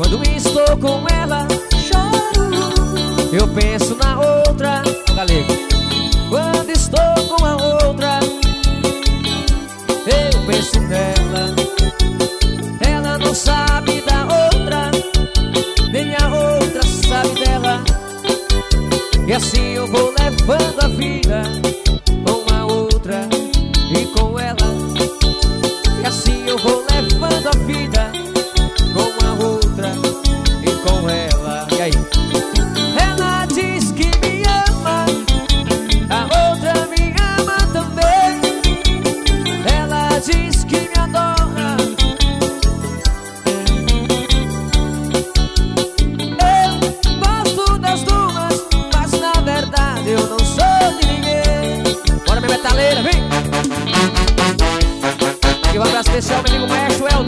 Quando estou com ela, choro. Eu penso na outra, galego. Quando estou com a outra, eu penso nela. Ela não sabe da outra, nem a outra sabe dela. E assim eu vou levando a vida, com a outra e com ela. E assim eu vou levando a vida, com a outra e com ela. E aí? Ela diz que me ama, a outra me ama também. Ela diz que me adora, eu gosto das duas, mas na verdade eu não sou de ninguém. Bora, minha metaleira, vem! E um abraço especial, meu amigo Maestro Eldo.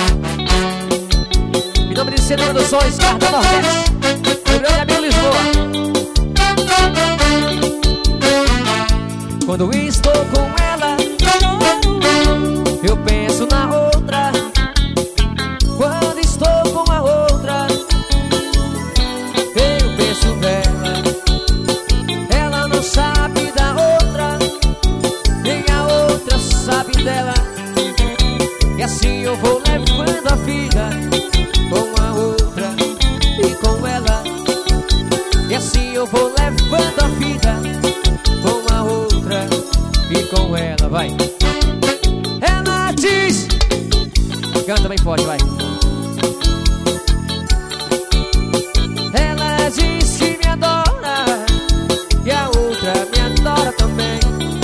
Em nome de Cenoura dos Sonhos, Cartão Nordeste, meu grande amigo Lisboa. Quando estou com ela, eu penso na outra. Quando estou com a outra, eu penso nela. Ela não sabe da outra, nem a outra sabe dela. E assim eu vou levando a vida, com a outra e com ela. E assim eu vou levando a vida, com a outra e com ela. Vai! Ela diz, canta bem forte, vai. Ela diz que me adora, e a outra me adora também.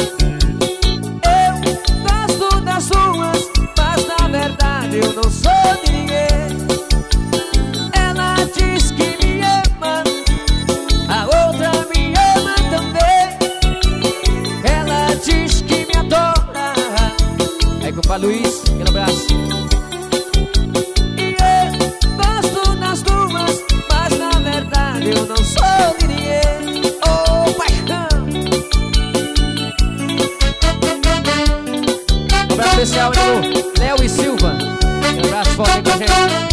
Eu gosto das duas, mas na verdade eu não sou de ninguém. Ela diz que me ama, a outra me ama também. Ela diz que me adora. Aí, compadre Luiz, aquele abraço. E eu gosto das duas, mas na verdade eu não sou de ninguém. Oh, paixão! Um abraço especial, amigo Léo e Silva. Um abraço forte aí pra gente.